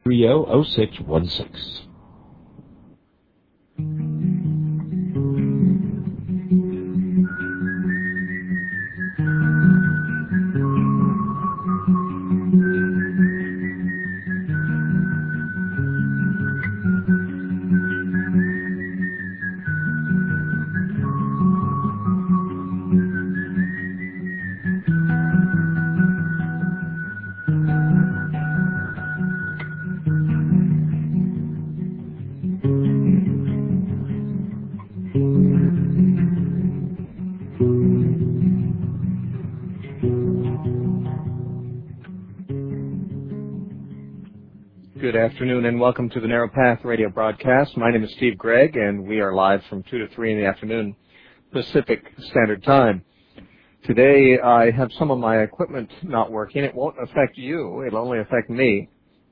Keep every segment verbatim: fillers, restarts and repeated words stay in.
three zero zero six one six. Good afternoon and welcome to the Narrow Path radio broadcast. My name is Steve Gregg and we are live from two to three in the afternoon Pacific Standard Time. Today I have some of my equipment not working. It won't affect you. It'll only affect me.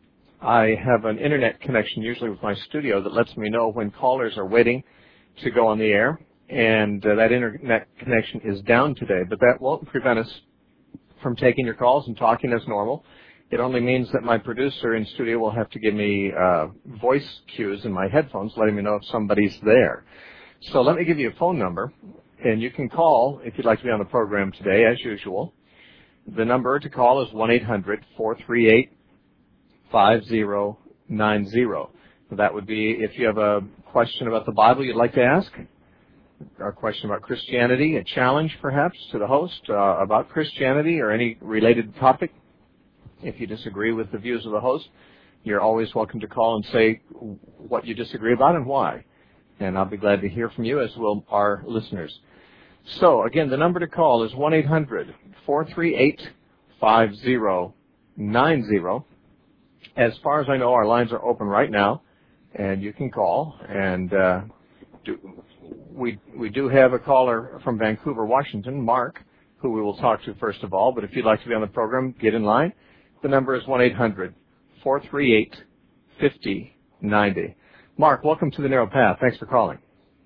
I have an internet connection usually with my studio that lets me know when callers are waiting to go on the air, and uh, that internet connection is down today, but that won't prevent us from taking your calls and talking as normal. It only means that my producer in studio will have to give me uh, voice cues in my headphones letting me know if somebody's there. So let me give you a phone number, and you can call if you'd like to be on the program today, as usual. The number to call is one eight hundred four three eight five zero nine zero. That would be if you have a question about the Bible you'd like to ask, or a question about Christianity, a challenge perhaps to the host uh, about Christianity or any related topic. If you disagree with the views of the host, you're always welcome to call and say what you disagree about and why. And I'll be glad to hear from you, as will our listeners. So, again, the number to call is one eight hundred four three eight five zero nine zero. As far as I know, our lines are open right now, and you can call. And uh, do, we, we do have a caller from Vancouver, Washington, Mark, who we will talk to first of all. But if you'd like to be on the program, get in line. The number is one eight hundred four three eight five zero nine zero. Mark, welcome to the Narrow Path. Thanks for calling.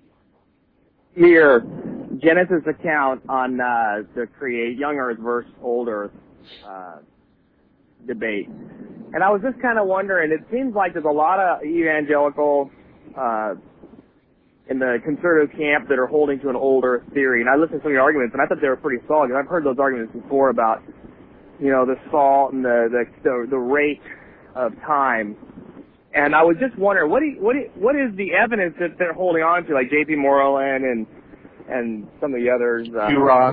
Your Genesis account on uh, the create young Earth versus old Earth uh, debate. And I was just kind of wondering, it seems like there's a lot of evangelical uh, in the conservative camp that are holding to an old Earth theory. And I listened to some of your arguments, and I thought they were pretty solid. And I've heard those arguments before about, you know, the salt and the the the, the rate of time. And I was just wondering, what do you, what do you, what is the evidence that they're holding on to, like J P Moreland and and some of the others? Uh, Hugh Ross.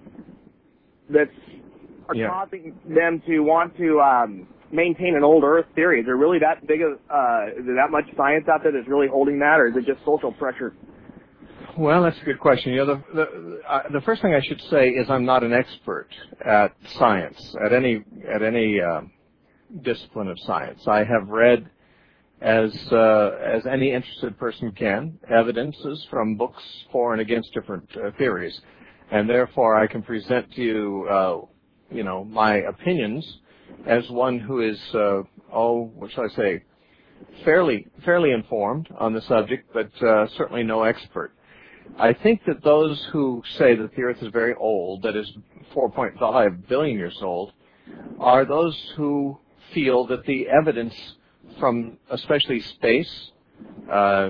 That are yeah. causing them to want to um, maintain an old Earth theory. Is there really that big of, uh, is there that much science out there that's really holding that, or is it just social pressure? Well, that's a good question. You know, the the, uh, the first thing I should say is I'm not an expert at science, at any at any uh, discipline of science. I have read, as uh, as any interested person can, evidences from books for and against different uh, theories, and therefore I can present to you, uh, you know, my opinions as one who is, uh, oh, what shall I say, fairly fairly informed on the subject, but uh, certainly no expert. I think that those who say that the Earth is very old, that is four point five billion years old, are those who feel that the evidence from especially space uh,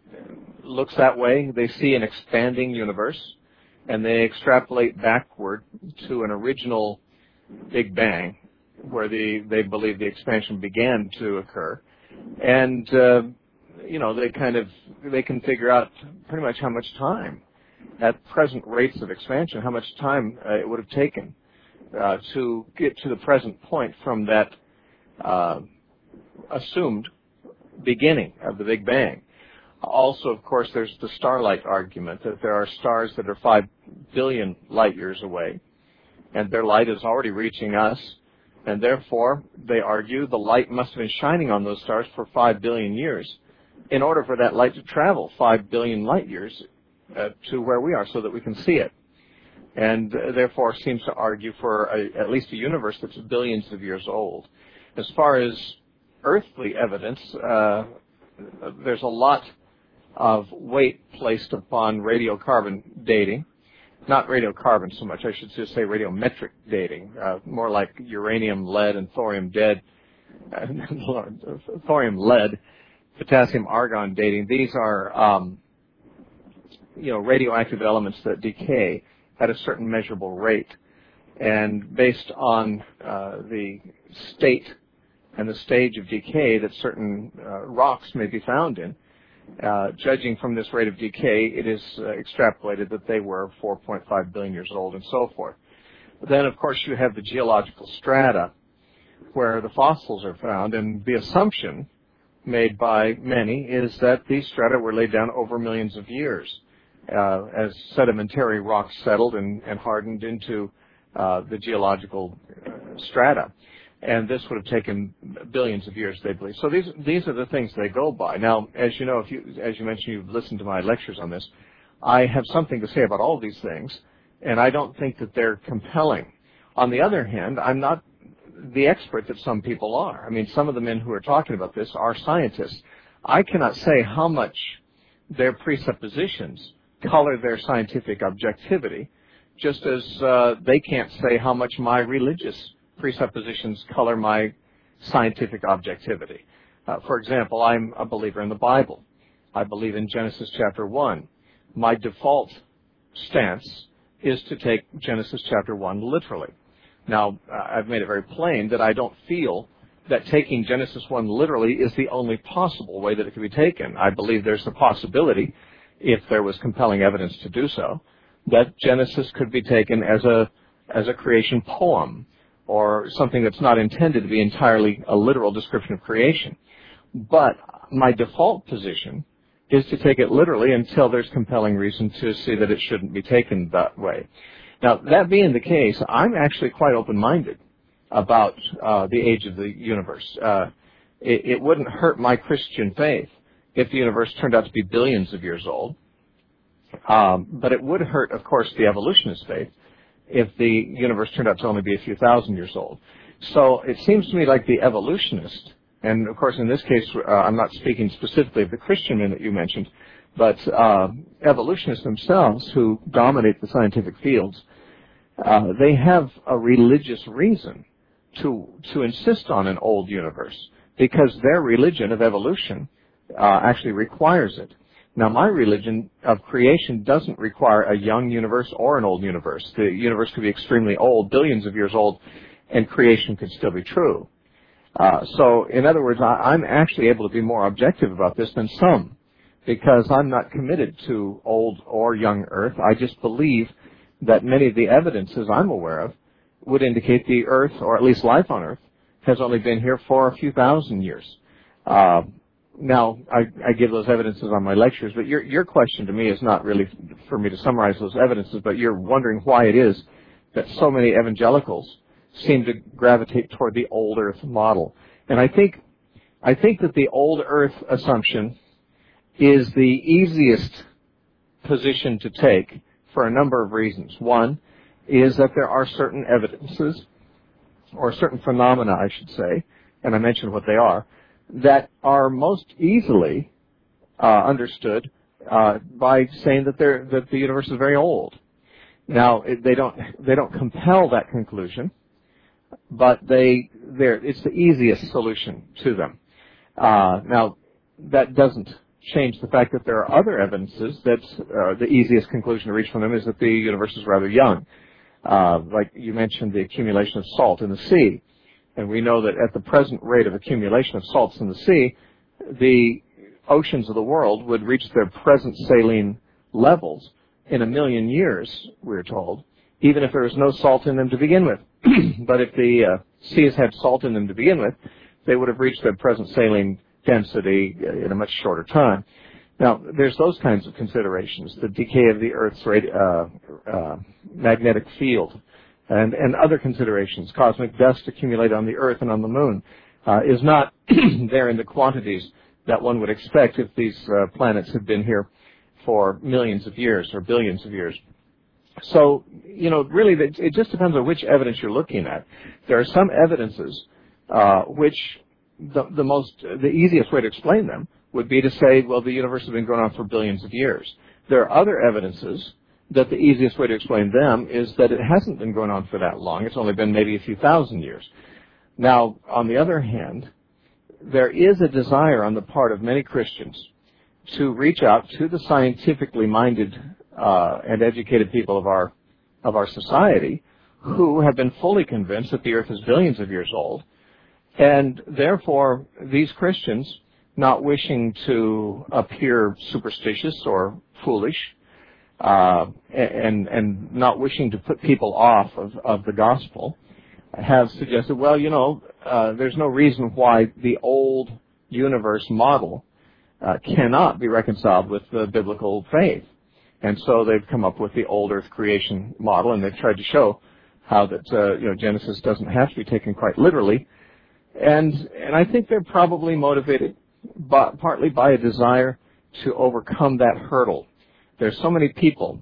looks that way. They see an expanding universe, and they extrapolate backward to an original Big Bang, where the, they believe the expansion began to occur. And uh, you know, they kind of, they can figure out pretty much how much time, at present rates of expansion, how much time uh, it would have taken uh, to get to the present point from that uh, assumed beginning of the Big Bang. Also, of course, there's the starlight argument that there are stars that are five billion light years away, and their light is already reaching us, and therefore, they argue, the light must have been shining on those stars for five billion years in order for that light to travel five billion light years uh, to where we are so that we can see it. And uh, therefore seems to argue for a, at least a universe that's billions of years old. As far as earthly evidence, uh, there's a lot of weight placed upon radiocarbon dating. Not radiocarbon so much, I should just say radiometric dating, uh, more like uranium, lead, and thorium dead thorium, lead, potassium, argon dating. These are, um, you know, radioactive elements that decay at a certain measurable rate. And based on uh, the state and the stage of decay that certain uh, rocks may be found in, uh, judging from this rate of decay, it is uh, extrapolated that they were four point five billion years old and so forth. But then, of course, you have the geological strata where the fossils are found, and the assumption made by many is that these strata were laid down over millions of years uh, as sedimentary rocks settled and, and hardened into uh, the geological uh, strata. And this would have taken billions of years, they believe. So these these are the things they go by. Now, as you know, if you as you mentioned, you've listened to my lectures on this, I have something to say about all these things, and I don't think that they're compelling. On the other hand, I'm not the expert that some people are. I mean, some of the men who are talking about this are scientists. I cannot say how much their presuppositions color their scientific objectivity, just as uh, they can't say how much my religious presuppositions color my scientific objectivity. Uh, for example, I'm a believer in the Bible. I believe in Genesis chapter one. My default stance is to take Genesis chapter one literally. Now, uh, I've made it very plain that I don't feel that taking Genesis one literally is the only possible way that it can be taken. I believe there's the possibility, if there was compelling evidence to do so, that Genesis could be taken as a as a creation poem, or something that's not intended to be entirely a literal description of creation. But my default position is to take it literally until there's compelling reason to see that it shouldn't be taken that way. Now, that being the case, I'm actually quite open-minded about uh, the age of the universe. Uh, it, it wouldn't hurt my Christian faith if the universe turned out to be billions of years old. Um, but it would hurt, of course, the evolutionist faith if the universe turned out to only be a few thousand years old. So it seems to me like the evolutionist, and of course in this case uh, I'm not speaking specifically of the Christian men that you mentioned, but uh, evolutionists themselves who dominate the scientific fields, uh, they have a religious reason to to insist on an old universe, because their religion of evolution uh, actually requires it. Now, my religion of creation doesn't require a young universe or an old universe. The universe could be extremely old, billions of years old, and creation could still be true. Uh, so, in other words, I, I'm actually able to be more objective about this than some, because I'm not committed to old or young Earth. I just believe that many of the evidences I'm aware of would indicate the Earth, or at least life on Earth, has only been here for a few thousand years. Uh, Now, I, I give those evidences on my lectures, but your, your question to me is not really for me to summarize those evidences, but you're wondering why it is that so many evangelicals seem to gravitate toward the old Earth model. And I think, I think that the old Earth assumption is the easiest position to take for a number of reasons. One is that there are certain evidences, or certain phenomena, I should say, and I mentioned what they are, that are most easily uh, understood uh, by saying that they're, that the universe is very old. Now, it, they don't they don't compel that conclusion, but they they're, it's the easiest solution to them. Uh, now, that doesn't change the fact that there are other evidences that uh, the easiest conclusion to reach from them is that the universe is rather young. Uh, like you mentioned, the accumulation of salt in the sea. And we know that at the present rate of accumulation of salts in the sea, the oceans of the world would reach their present saline levels in a million years, we're told, even if there was no salt in them to begin with. But if the uh, seas had salt in them to begin with, they would have reached their present saline density in a much shorter time. Now, there's those kinds of considerations, the decay of the Earth's radi- uh, uh, magnetic field, and, and other considerations. Cosmic dust accumulated on the Earth and on the Moon uh, is not there in the quantities that one would expect if these uh, planets had been here for millions of years or billions of years. So, you know, really, it just depends on which evidence you're looking at. There are some evidences uh, which the, the most, the easiest way to explain them would be to say, well, the universe has been going on for billions of years. There are other evidences that the easiest way to explain them is that it hasn't been going on for that long. It's only been maybe a few thousand years. Now, on the other hand, there is a desire on the part of many Christians to reach out to the scientifically minded uh, and educated people of our of our society who have been fully convinced that the earth is billions of years old, and therefore these Christians, not wishing to appear superstitious or foolish, uh, and and not wishing to put people off of, of the gospel, have suggested, well, you know, uh, there's no reason why the old universe model uh, cannot be reconciled with the biblical faith. And so they've come up with the old earth creation model, and they've tried to show how that, uh, you know, Genesis doesn't have to be taken quite literally. And and I think they're probably motivated by, partly by a desire to overcome that hurdle. There's so many people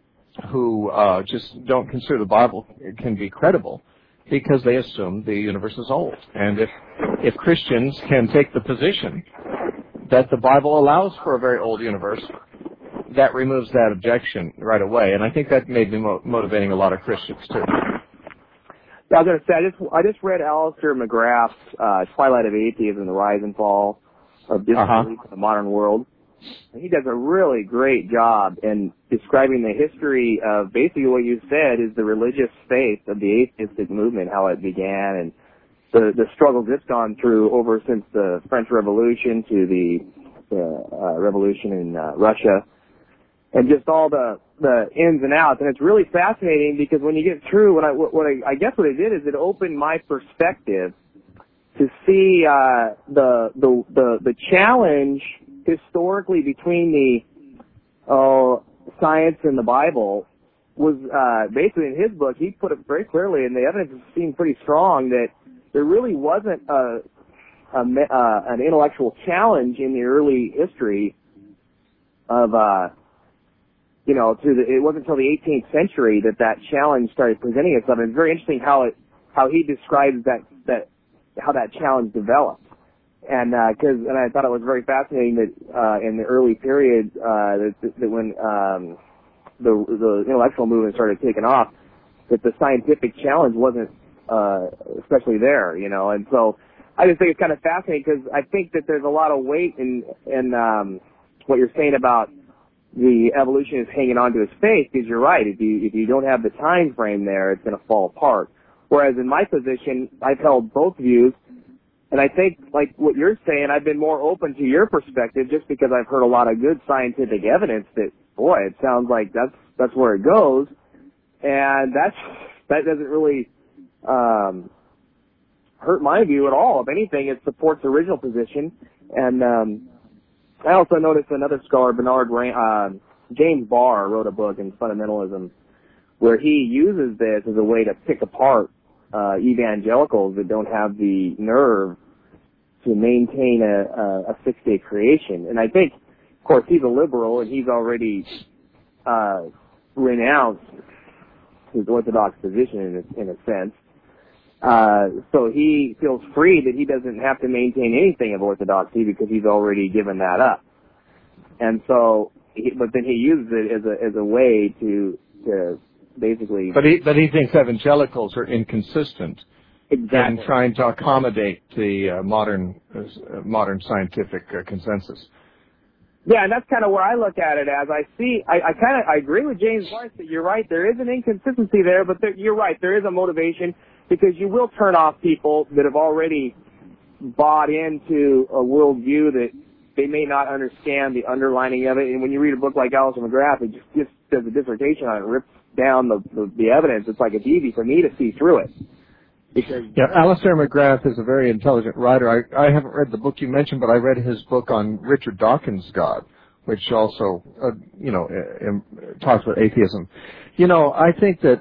who uh, just don't consider the Bible can be credible because they assume the universe is old. And if if Christians can take the position that the Bible allows for a very old universe, that removes that objection right away. And I think that may be mo- motivating a lot of Christians too. Yeah, I was going to say, I just, I just read Alistair McGrath's uh, Twilight of Atheism, The Rise and Fall of Disbelief uh-huh. in the Modern World. And he does a really great job in describing the history of basically what you said is the religious faith of the atheistic movement, how it began, and the, the struggles it's gone through over since the French Revolution to the, the uh, revolution in uh, Russia, and just all the, the ins and outs. And it's really fascinating because when you get through, what I, what I, I guess what it did is it opened my perspective to see uh, the, the, the, the challenge historically between the uh, science and the Bible was uh, basically in his book, he put it very clearly, and the evidence seemed pretty strong that there really wasn't a, a, uh, an intellectual challenge in the early history of, uh, you know, to the, it wasn't until the eighteenth century that that challenge started presenting itself. And it's very interesting how it, how he describes that, that, how that challenge developed. And, uh, cause, and I thought it was very fascinating that, uh, in the early period, uh, that, that when, um, the, the intellectual movement started taking off, that the scientific challenge wasn't, uh, especially there, you know. And so I just think it's kind of fascinating because I think that there's a lot of weight in, in, um, what you're saying about the evolution is hanging on to his faith, because you're right. If you, if you don't have the time frame there, it's going to fall apart. Whereas in my position, I've held both views. And I think, like what you're saying, I've been more open to your perspective just because I've heard a lot of good scientific evidence that, boy, it sounds like that's that's where it goes, and that's that doesn't really um, hurt my view at all. If anything, it supports the original position. And um, I also noticed another scholar, Bernard uh, James Barr, wrote a book in Fundamentalism where he uses this as a way to pick apart Uh, evangelicals that don't have the nerve to maintain a, a, a six-day creation. And I think, of course, he's a liberal and he's already uh, renounced his orthodox position in a, in a sense. Uh, so he feels free that he doesn't have to maintain anything of orthodoxy because he's already given that up. And so, he, but then he uses it as a as a way to to basically. But he, but he thinks evangelicals are inconsistent exactly. in trying to accommodate the uh, modern uh, modern scientific uh, consensus. Yeah, and that's kind of where I look at it as. I see, I, I kind of, I agree with James Barr that you're right. There is an inconsistency there, but there, you're right. There is a motivation because you will turn off people that have already bought into a worldview that they may not understand the underlining of it. And when you read a book like Alistair McGrath, it just, just does a dissertation on it, rips down the, the, the evidence. It's like it's easy for me to see through it. Because yeah, Alistair McGrath is a very intelligent writer. I, I haven't read the book you mentioned, but I read his book on Richard Dawkins' God, which also, uh, you know, uh, talks about atheism. You know, I think that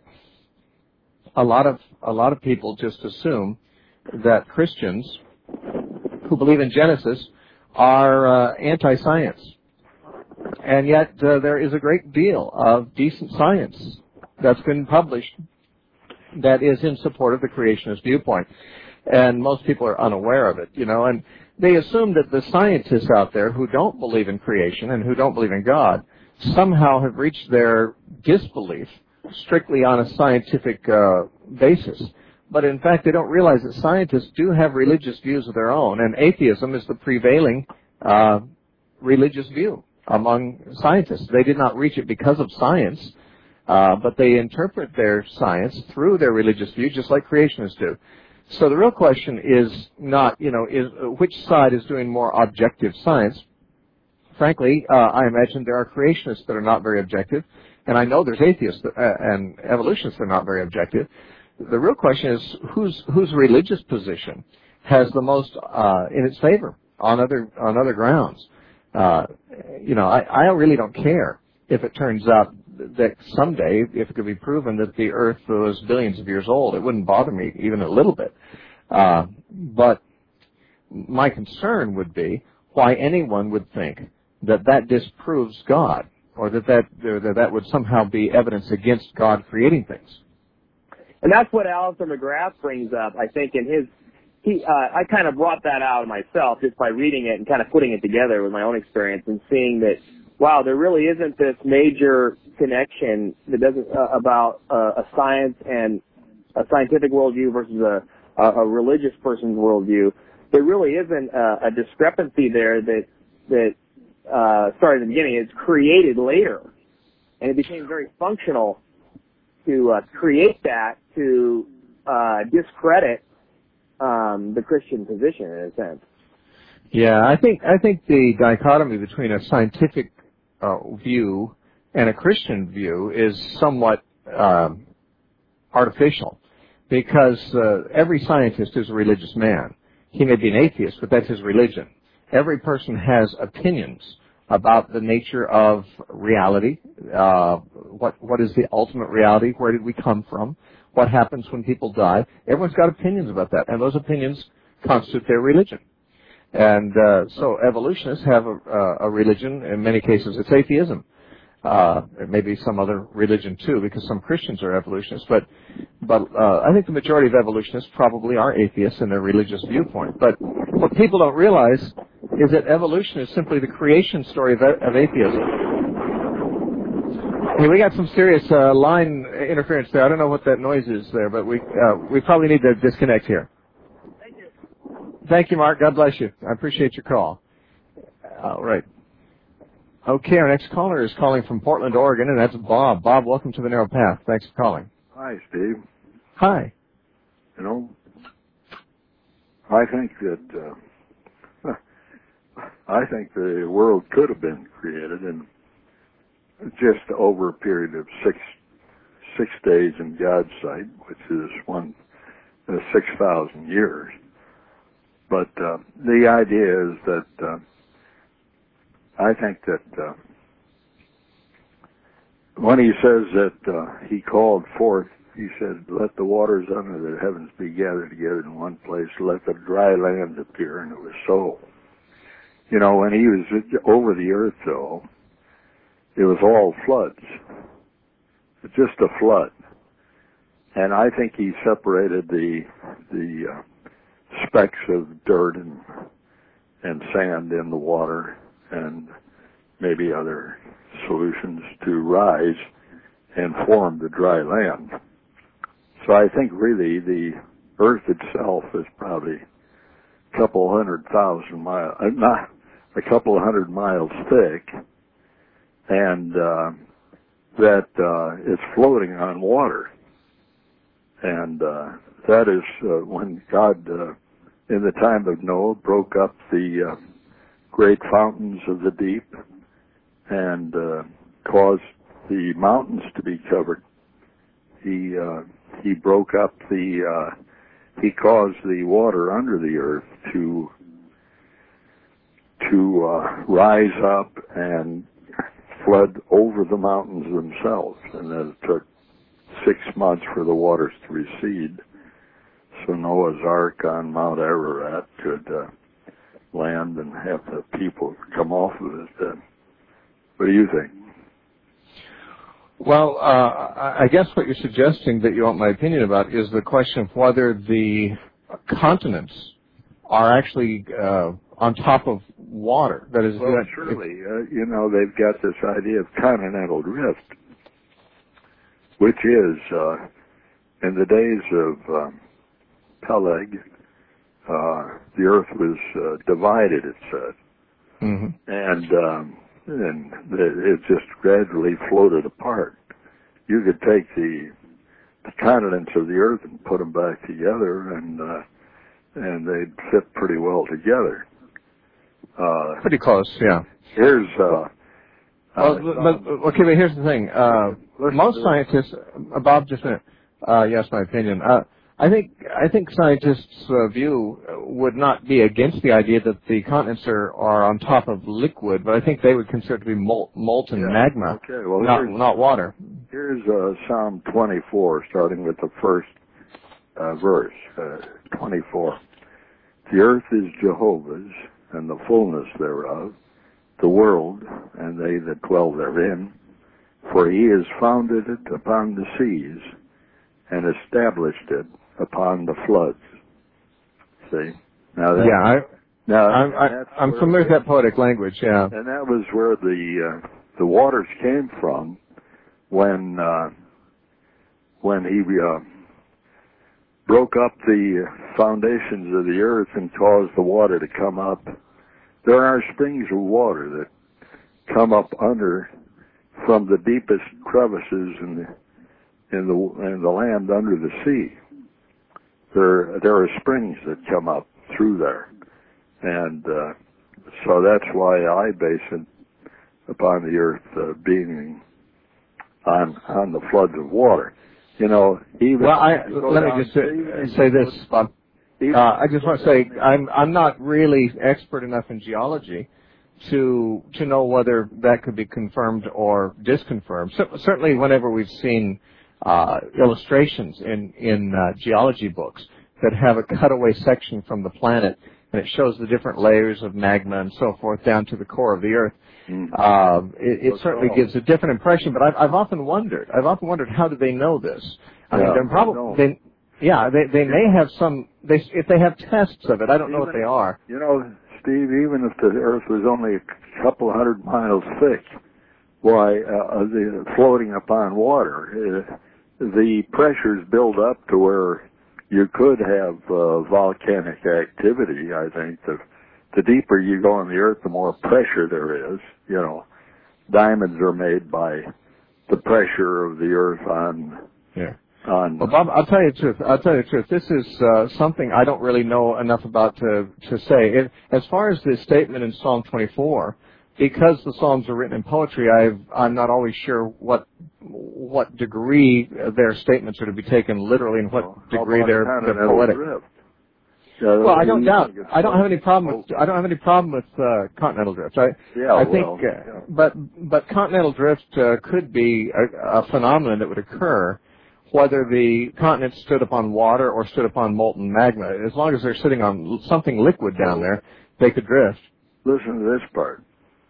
a lot of a lot of people just assume that Christians who believe in Genesis are uh, anti-science, and yet uh, there is a great deal of decent science that's been published that is in support of the creationist viewpoint. And most people are unaware of it, you know, and they assume that the scientists out there who don't believe in creation and who don't believe in God somehow have reached their disbelief strictly on a scientific uh, basis, but in fact they don't realize that scientists do have religious views of their own, and atheism is the prevailing uh, religious view among scientists. They did not reach it because of science, uh, but they interpret their science through their religious view, just like creationists do. So the real question is not, you know, is which side is doing more objective science. Frankly, uh, I imagine there are creationists that are not very objective, and I know there's atheists that, uh, and evolutionists that are not very objective. The real question is whose whose religious position has the most uh, in its favor on other on other grounds. Uh, you know, I, I really don't care if it turns out that someday, if it could be proven that the Earth was billions of years old. It wouldn't bother me even a little bit. Uh, but my concern would be why anyone would think that that disproves God, or that that, that that would somehow be evidence against God creating things. And that's what Alistair McGrath brings up, I think, in his, he, uh, I kind of brought that out myself just by reading it and kind of putting it together with my own experience and seeing that, wow, there really isn't this major connection that doesn't, uh, about uh, a science and a scientific worldview versus a, a religious person's worldview. There really isn't a, a discrepancy there that, that, uh, started in the beginning. It's created later. And it became very functional to uh, create that to uh, discredit um, the Christian position in a sense. Yeah, I think I think the dichotomy between a scientific uh, view and a Christian view is somewhat um, artificial, because uh, every scientist is a religious man. He may be an atheist, but that's his religion. Every person has opinions about the nature of reality, uh, what what is the ultimate reality, where did we come from, what happens when people die. Everyone's got opinions about that, and those opinions constitute their religion. And uh, so evolutionists have a, a religion. In many cases, it's atheism. Uh, it may be some other religion too, because some Christians are evolutionists. But but uh, I think the majority of evolutionists probably are atheists in their religious viewpoint. But what people don't realize is that evolution is simply the creation story of, of atheism. Hey, we got some serious uh, line interference there. I don't know what that noise is there, but we uh, we probably need to disconnect here. Thank you. Thank you, Mark. God bless you. I appreciate your call. All right. Okay, our next caller is calling from Portland, Oregon, and that's Bob. Bob, welcome to the Narrow Path. Thanks for calling. Hi, Steve. Hi. You know, I think that uh, I think the world could have been created in just over a period of six six days in God's sight, which is one uh, six thousand years. But uh, the idea is that. Uh, I think that uh, when he says that uh, he called forth, he said, let the waters under the heavens be gathered together in one place, let the dry land appear, and it was so. You know, when he was over the earth, though, it was all floods. It's just a flood. And I think he separated the the uh, specks of dirt and and sand in the water and maybe other solutions to rise and form the dry land. So I think really the earth itself is probably a couple hundred thousand miles, uh, not a couple hundred miles thick, and uh, that uh, it's floating on water. And uh, that is uh, when God, uh, in the time of Noah, broke up the uh, great fountains of the deep and uh, caused the mountains to be covered. He uh, he broke up the uh, he caused the water under the earth to to uh, rise up and flood over the mountains themselves, and then it took six months for the waters to recede. So Noah's Ark on Mount Ararat could uh, land and have the people come off of it. Uh, what do you think? Well, uh, I guess what you're suggesting that you want my opinion about is the question of whether the continents are actually uh, on top of water. That is, well, that surely, uh, you know, they've got this idea of continental drift, which is, uh, in the days of um, Peleg, uh, the Earth was uh, divided, it said. Mm-hmm. And, um, and it just gradually floated apart. You could take the, the continents of the Earth and put them back together, and uh, and they'd fit pretty well together. Uh, pretty close, yeah. Here's uh, well, uh, but, okay, but here's the thing. Uh, most scientists, uh, Bob, just a minute. Uh, yes, my opinion. Uh, I think I think scientists' uh, view would not be against the idea that the continents are, are on top of liquid, but I think they would consider it to be mol- molten yeah, magma, okay, well, not not water. Here's uh, Psalm twenty-four, starting with the first uh, verse, uh, twenty-four. The earth is Jehovah's, and the fullness thereof, the world, and they that dwell therein. For he has founded it upon the seas, and established it upon the floods. See? Now that, yeah, I, now I'm, I, I'm familiar with that poetic language, yeah. And that was where the uh, the waters came from when uh, when he uh, broke up the foundations of the earth and caused the water to come up. There are springs of water that come up under from the deepest crevices in the in the in the land under the sea. There there are springs that come up through there, and uh, so that's why I base it upon the earth uh, being on on the floods of water. You know, even well, I, let me just say, say this, Bob. Uh, I just want to say I'm I'm not really expert enough in geology to to know whether that could be confirmed or disconfirmed. So, certainly, whenever we've seen uh, illustrations in in uh, geology books that have a cutaway section from the planet and it shows the different layers of magma and so forth down to the core of the Earth, uh, it, it certainly gives a different impression. But I've, I've often wondered, I've often wondered, how do they know this? I yeah, mean, they're probably they. Yeah, they they may have some. They if they have tests of it. I don't know even, what they are. You know, Steve. Even if the Earth was only a couple hundred miles thick, why uh, the floating upon water, uh, the pressures build up to where you could have uh, volcanic activity. I think the the deeper you go in the Earth, the more pressure there is. You know, diamonds are made by the pressure of the Earth on. Yeah. On, well, Bob, I'll tell you the truth. I'll tell you the truth. This is uh, something I don't really know enough about to to say. It, as far as the statement in Psalm twenty-four, because the Psalms are written in poetry, I've, I'm not always sure what what degree their statements are to be taken literally and what well, degree they're, they're poetic. Yeah, well, I don't doubt. I don't have any problem with. I don't have any problem with uh, continental drift. I, yeah, I well, think, uh, yeah. but but continental drift uh, could be a, a phenomenon that would occur whether the continent stood upon water or stood upon molten magma. As long as they're sitting on something liquid down there, they could drift. Listen to this part.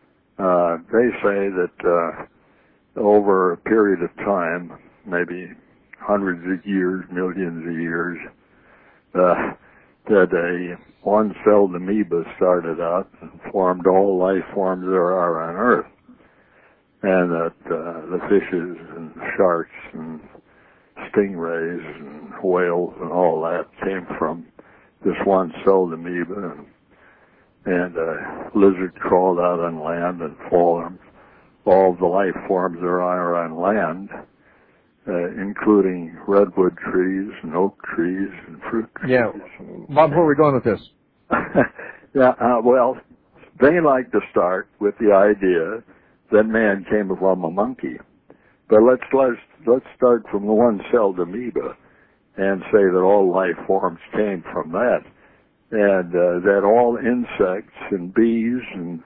Uh, they say that uh, over a period of time, maybe hundreds of years, millions of years, uh, that a one-celled amoeba started out and formed all life forms there are on Earth, and that uh, the fishes and sharks and stingrays and whales and all that came from this one-celled amoeba, and, and uh, lizards crawled out on land, and all, all the life forms there are on land, uh, including redwood trees and oak trees and fruit trees. Yeah, Bob, where are we going with this? yeah, uh, well, they like to start with the idea that man came from a monkey. But let's let's let's start from the one-celled amoeba and say that all life forms came from that, and uh, that all insects and bees and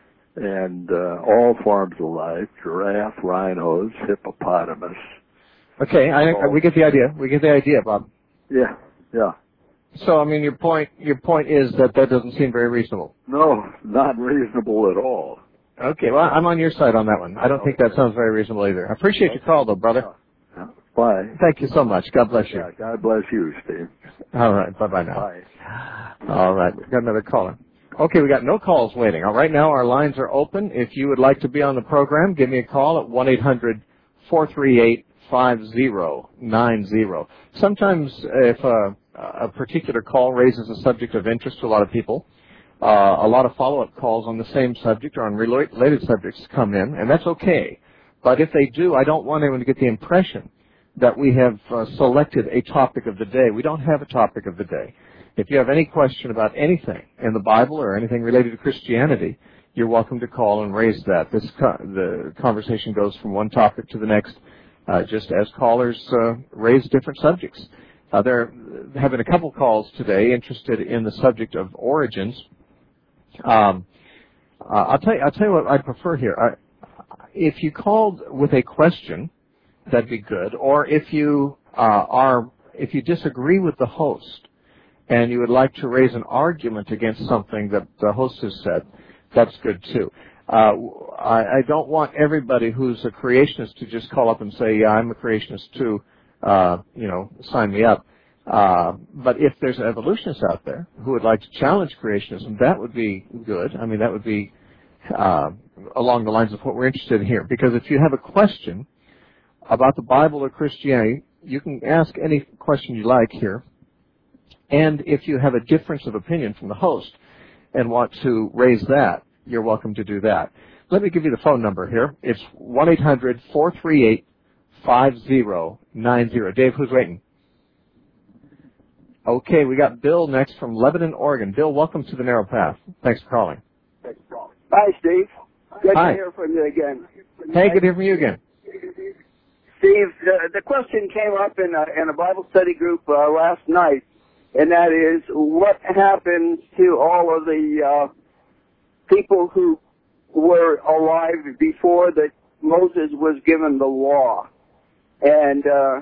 and uh, all forms of life, giraffe, rhinos, hippopotamus. Okay, I think we get the idea. We get the idea, Bob. Yeah, yeah. So, I mean, your point your point is that that doesn't seem very reasonable. No, not reasonable at all. Okay, well, I'm on your side on that one. I don't think that sounds very reasonable either. I appreciate your call, though, brother. Yeah. Bye. Thank you so much. God bless you. Yeah, God bless you, Steve. All right, bye-bye now. Bye. All right, we've got another caller. Okay, we got no calls waiting. All right, now our lines are open. If you would like to be on the program, give me a call at one eight hundred four three eight five zero nine zero. Sometimes if uh, a particular call raises a subject of interest to a lot of people, uh, a lot of follow-up calls on the same subject or on related subjects come in, and that's okay. But if they do, I don't want anyone to get the impression that we have uh, selected a topic of the day. We don't have a topic of the day. If you have any question about anything in the Bible or anything related to Christianity, you're welcome to call and raise that. This co- the conversation goes from one topic to the next, uh, just as callers uh, raise different subjects. Uh, they're having a couple calls today interested in the subject of origins. Um, uh, I'll tell you. I'll tell you what I prefer here. I, if you called with a question, that'd be good. Or if you uh, are, if you disagree with the host, and you would like to raise an argument against something that the host has said, that's good too. Uh, I, I don't want everybody who's a creationist to just call up and say, yeah, I'm a creationist too, uh, you know, sign me up. Uh, but if there's an evolutionist out there who would like to challenge creationism, that would be good. I mean, that would be uh, along the lines of what we're interested in here. Because if you have a question about the Bible or Christianity, you can ask any question you like here. And if you have a difference of opinion from the host and want to raise that, you're welcome to do that. Let me give you the phone number here. It's one eight hundred four three eight five zero nine zero. Dave, who's waiting? Okay, we got Bill next from Lebanon, Oregon. Bill, welcome to the Narrow Path. Thanks for calling. Hi, Steve. Good Hi. to hear from you again. Hey, good to hear from you again. Steve, the, the question came up in a, in a Bible study group uh, last night, and that is, what happens to all of the uh, people who were alive before that Moses was given the law? And uh,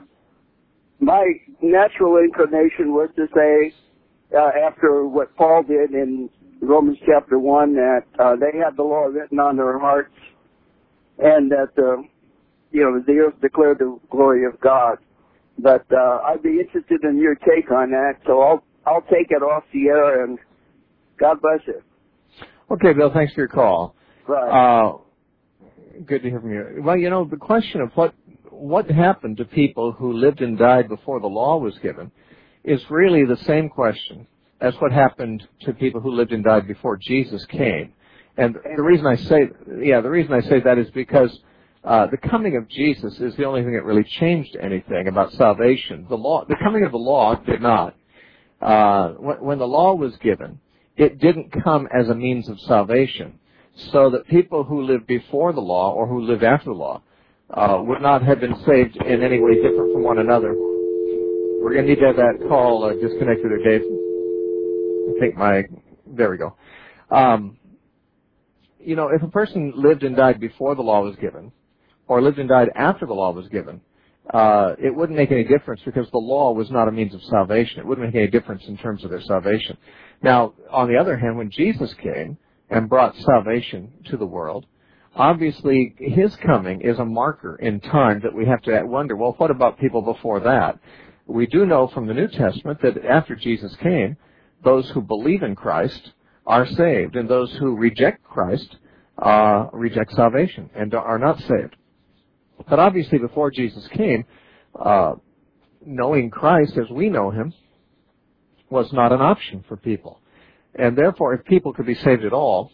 my natural inclination was to say, uh, after what Paul did in Romans chapter one, that uh, they had the law written on their hearts, and that uh, you know the earth declared the glory of God. But uh, I'd be interested in your take on that, so I'll I'll take it off the air, and God bless you. Okay, Bill, thanks for your call. Right. Uh, good to hear from you. Well, you know, the question of what what happened to people who lived and died before the law was given is really the same question as what happened to people who lived and died before Jesus came. And the reason I say, yeah, the reason I say that is because uh, the coming of Jesus is the only thing that really changed anything about salvation. The law, the coming of the law did not. Uh, when, when the law was given, it didn't come as a means of salvation, so that people who lived before the law or who lived after the law uh, would not have been saved in any way different from one another. We're going to need to have that call uh, disconnected there, Dave. I think my, there we go. Um, you know, if a person lived and died before the law was given, or lived and died after the law was given, uh, it wouldn't make any difference because the law was not a means of salvation. It wouldn't make any difference in terms of their salvation. Now, on the other hand, when Jesus came and brought salvation to the world, obviously his coming is a marker in time that we have to wonder, well, what about people before that? We do know from the New Testament that after Jesus came, those who believe in Christ are saved, and those who reject Christ uh, reject salvation and are not saved. But obviously before Jesus came, uh, knowing Christ as we know him was not an option for people. And therefore, if people could be saved at all,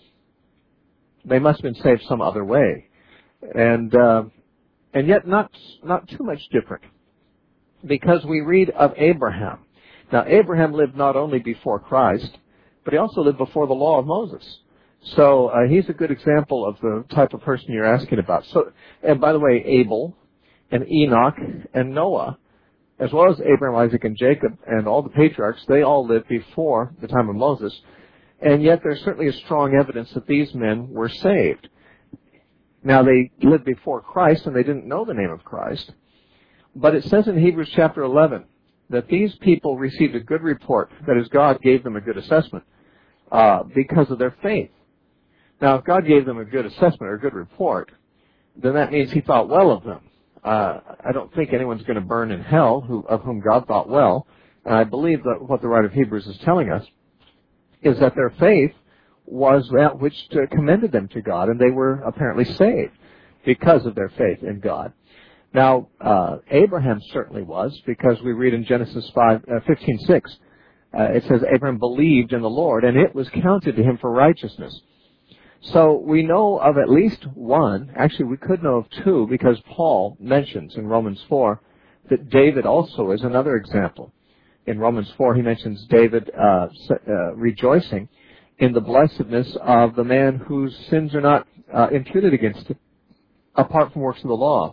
they must have been saved some other way. And uh, and yet not not too much different, because we read of Abraham. Now, Abraham lived not only before Christ, but he also lived before the law of Moses. So uh, he's a good example of the type of person you're asking about. So, and by the way, Abel and Enoch and Noah, as well as Abraham, Isaac, and Jacob, and all the patriarchs, they all lived before the time of Moses. And yet there's certainly a strong evidence that these men were saved. Now, they lived before Christ, and they didn't know the name of Christ. But it says in Hebrews chapter eleven that these people received a good report, that is, God gave them a good assessment uh, because of their faith. Now, if God gave them a good assessment or a good report, then that means he thought well of them. Uh, I don't think anyone's going to burn in hell who, of whom God thought well. And I believe that what the writer of Hebrews is telling us is that their faith was that which commended them to God, and they were apparently saved because of their faith in God. Now, uh, Abraham certainly was, because we read in Genesis five, uh, fifteen six, uh, it says, Abraham believed in the Lord, and it was counted to him for righteousness. So we know of at least one, actually we could know of two, because Paul mentions in Romans four that David also is another example. In Romans four, he mentions David uh, uh, rejoicing in the blessedness of the man whose sins are not uh, imputed against him, apart from works of the law.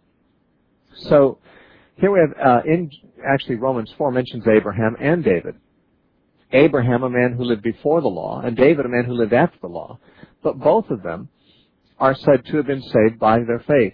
So here we have, uh, in actually Romans four mentions Abraham and David. Abraham, a man who lived before the law, and David, a man who lived after the law. But both of them are said to have been saved by their faith.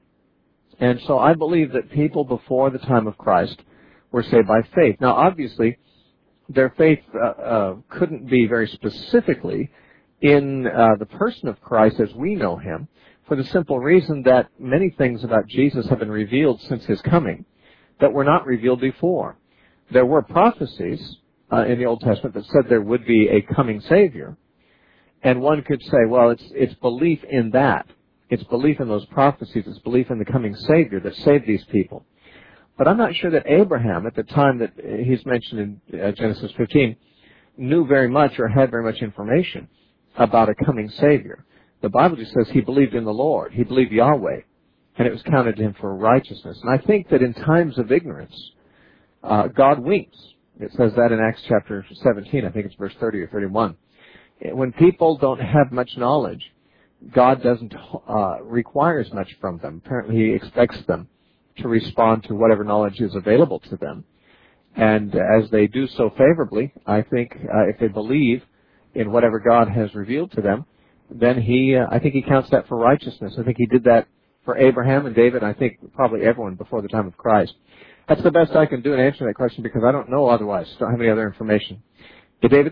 And so I believe that people before the time of Christ were saved by faith. Now, obviously, their faith uh, uh, couldn't be very specifically in uh, the person of Christ as we know him, for the simple reason that many things about Jesus have been revealed since his coming that were not revealed before. There were prophecies uh, in the Old Testament that said there would be a coming Savior. And one could say, well, it's it's belief in that. It's belief in those prophecies. It's belief in the coming Savior that saved these people. But I'm not sure that Abraham, at the time that he's mentioned in uh, Genesis fifteen, knew very much or had very much information about a coming Savior. The Bible just says he believed in the Lord. He believed Yahweh, and it was counted to him for righteousness. And I think that in times of ignorance, uh, God winks. It says that in Acts chapter seventeen. I think it's verse thirty or thirty-one. When people don't have much knowledge, God doesn't uh, require as much from them. Apparently, he expects them to respond to whatever knowledge is available to them. And as they do so favorably, I think uh, if they believe in whatever God has revealed to them, then he, uh, I think he counts that for righteousness. I think he did that for Abraham and David, and I think probably everyone before the time of Christ. That's the best I can do in answering that question, because I don't know otherwise. Don't have any other information. Hey, David?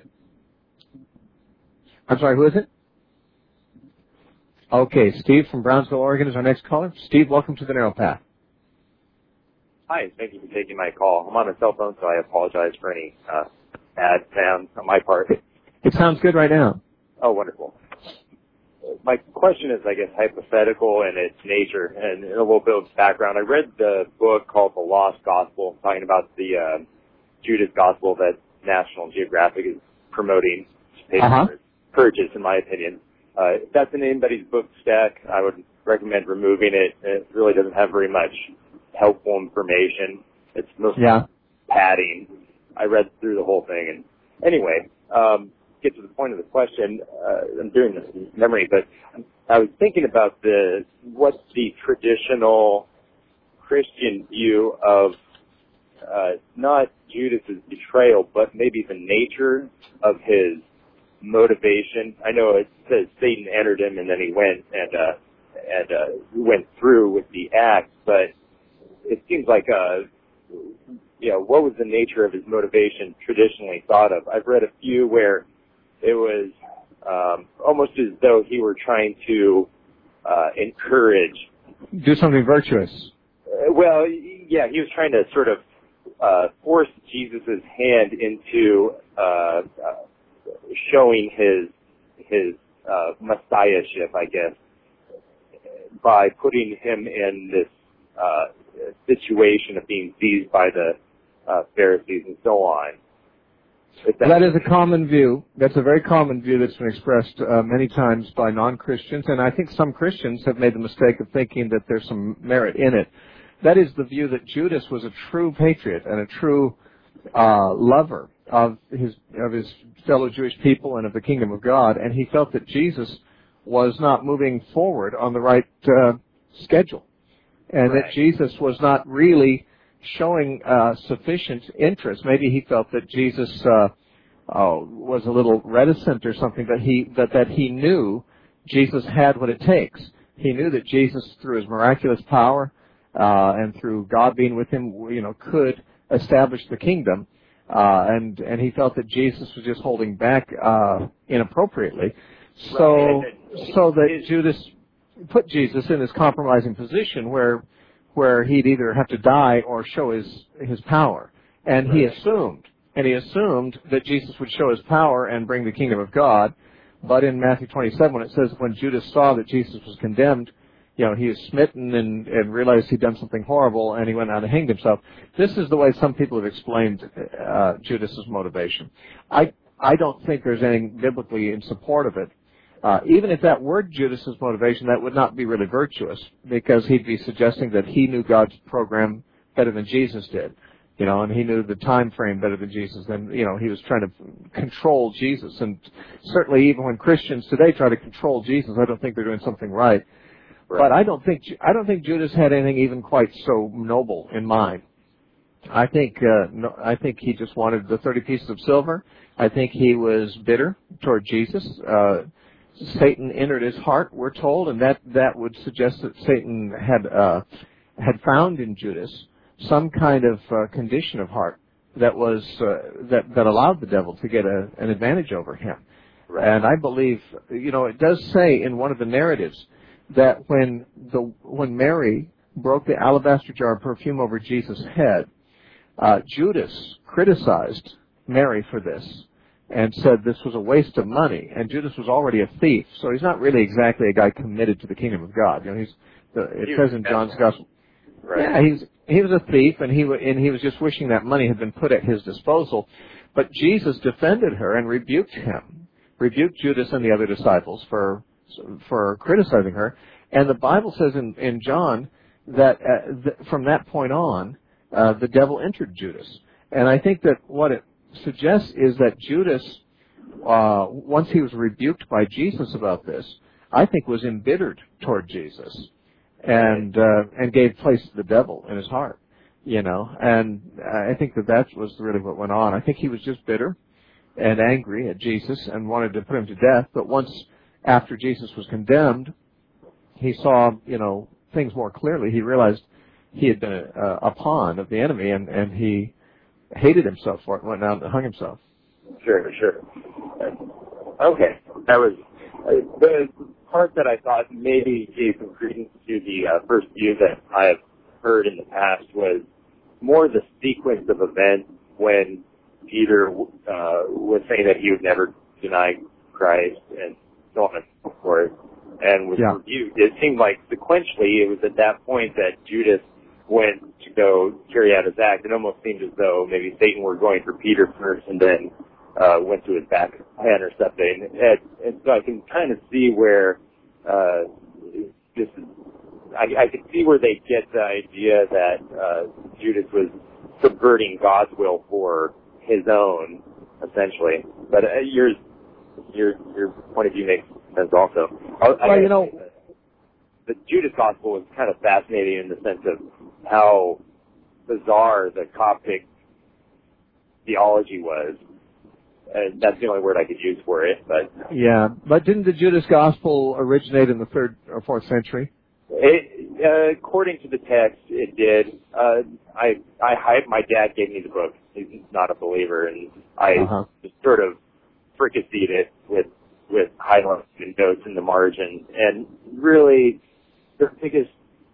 I'm sorry, who is it? Okay, Steve from Brownsville, Oregon is our next caller. Steve, welcome to the Narrow Path. Hi, thank you for taking my call. I'm on a cell phone, so I apologize for any uh, bad sound on my part. It sounds good right now. Oh, wonderful. My question is, I guess, hypothetical in its nature and a little bit of background. I read the book called The Lost Gospel, talking about the uh, Judas Gospel that National Geographic is promoting to pay uh-huh. for purchase, in my opinion. Uh, if that's in anybody's book stack, I would recommend removing it. It really doesn't have very much helpful information. It's mostly yeah. padding. I read through the whole thing. And anyway, um, get to the point of the question. Uh, I'm doing this in memory, but I was thinking about the what's the traditional Christian view of uh, not Judas's betrayal, but maybe the nature of his motivation. I know it says Satan entered him and then he went and uh, and uh, went through with the act, but it seems like uh, you know, what was the nature of his motivation traditionally thought of? I've read a few where it was um, almost as though he were trying to uh, encourage, do something virtuous. Uh, well, yeah, he was trying to sort of uh, force Jesus's hand into uh, uh, showing his his uh, messiahship, I guess, by putting him in this uh, situation of being seized by the uh, Pharisees and so on. That, that is a common view. That's a very common view that's been expressed uh, many times by non-Christians, and I think some Christians have made the mistake of thinking that there's some merit in it. That is the view that Judas was a true patriot and a true uh, lover of his of his fellow Jewish people and of the kingdom of God, and he felt that Jesus was not moving forward on the right uh, schedule, and right. that Jesus was not really showing uh, sufficient interest. Maybe he felt that Jesus uh, uh, was a little reticent or something, but he that that he knew Jesus had what it takes. He knew that Jesus, through his miraculous power uh, and through God being with him, you know, could establish the kingdom. Uh, and, and he felt that Jesus was just holding back, uh, inappropriately. So, so that Judas put Jesus in this compromising position where, where he'd either have to die or show his, his power. And he assumed, and he assumed that Jesus would show his power and bring the kingdom of God. But in Matthew twenty-seven, when it says, when Judas saw that Jesus was condemned, you know, he was smitten and, and realized he'd done something horrible, and he went out and hanged himself. This is the way some people have explained uh, Judas's motivation. I I don't think there's anything biblically in support of it. Uh, even if that were Judas's motivation, that would not be really virtuous, because he'd be suggesting that he knew God's program better than Jesus did. You know, and he knew the time frame better than Jesus. And, you know, he was trying to control Jesus. And certainly even when Christians today try to control Jesus, I don't think they're doing something right. Right. But I don't think I don't think Judas had anything even quite so noble in mind. I think uh, no, I think he just wanted the thirty pieces of silver. I think he was bitter toward Jesus. Uh, Satan entered his heart, we're told, and that, that would suggest that Satan had uh, had found in Judas some kind of uh, condition of heart that was uh, that that allowed the devil to get a, an advantage over him. Right. And I believe, you know, it does say in one of the narratives that when the when Mary broke the alabaster jar of perfume over Jesus' head, uh, Judas criticized Mary for this and said this was a waste of money. And Judas was already a thief, so he's not really exactly a guy committed to the kingdom of God. You know, he's the, it he says in John's gospel. Right. Yeah, he's he was a thief, and he and he was just wishing that money had been put at his disposal. But Jesus defended her and rebuked him, rebuked Judas and the other disciples for for criticizing her. And the Bible says in, in John that uh, th- from that point on, uh, the devil entered Judas. And I think that what it suggests is that Judas, uh, once he was rebuked by Jesus about this, I think was embittered toward Jesus and uh, and gave place to the devil in his heart, you know. And I think that that was really what went on. I think he was just bitter and angry at Jesus and wanted to put him to death. But once after Jesus was condemned, he saw, you know, things more clearly. He realized he had been a, a pawn of the enemy, and, and he hated himself for it and went out and hung himself. Sure, sure. Okay. That was uh, the part that I thought maybe gave some credence to the uh, first view that I have heard in the past was more the sequence of events when Peter uh, was saying that he would never deny Christ and so on and so forth, and was yeah. rebuked. It seemed like sequentially it was at that point that Judas went to go carry out his act. It almost seemed as though maybe Satan were going for Peter first and then uh, went to his back plan or something. And, and so I can kind of see where uh, this is, I, I can see where they get the idea that uh, Judas was subverting God's will for his own, essentially. But uh, yours, your your point of view makes sense also. I, well, I you know, the Judas Gospel was kind of fascinating in the sense of how bizarre the Coptic theology was. And that's the only word I could use for it. But yeah, but didn't the Judas Gospel originate in the third or fourth century? It, uh, according to the text, it did. Uh, I, I, my dad gave me the book. He's not a believer, and I uh-huh. just sort of fricasseed it with with highlights and notes in the margin. And really, the biggest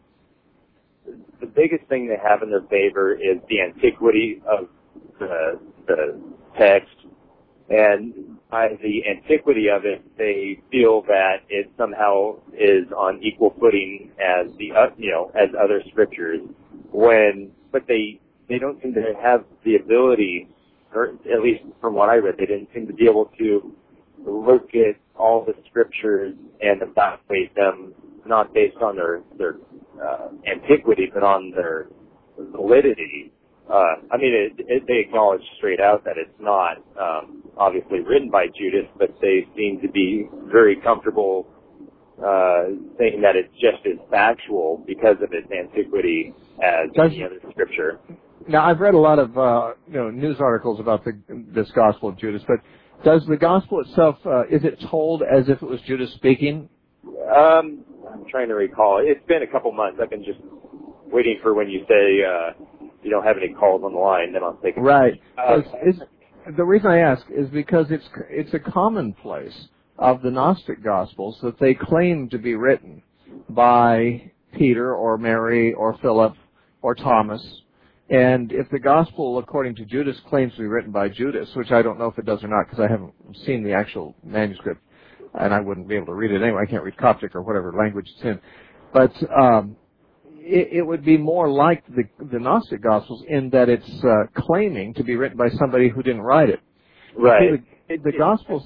the biggest thing they have in their favor is the antiquity of the the text. And by the antiquity of it, they feel that it somehow is on equal footing as the uh, you know as other scriptures. When, but they they don't seem to have the ability, or at least from what I read, they didn't seem to be able to look at all the scriptures and evaluate them not based on their their uh, antiquity, but on their validity. Uh, I mean, it, it, they acknowledge straight out that it's not um, obviously written by Judas, but they seem to be very comfortable uh, saying that it's just as factual because of its antiquity as Does, any other scripture. Now, I've read a lot of uh, you know news articles about the, this Gospel of Judas, but does the Gospel itself, uh, is it told as if it was Judas speaking? Um, I'm trying to recall. It's been a couple months. I've been just waiting for when you say... Uh, you don't have any calls on the line, then I'll take it. Right. Uh, it's, the reason I ask is because it's it's a commonplace of the Gnostic Gospels that they claim to be written by Peter or Mary or Philip or Thomas. And if the Gospel, according to Judas, claims to be written by Judas, which I don't know if it does or not because I haven't seen the actual manuscript, and I wouldn't be able to read it anyway. I can't read Coptic or whatever language it's in. But um, it, it would be more like the, the Gnostic Gospels in that it's uh, claiming to be written by somebody who didn't write it. Right. See, the, the Gospels,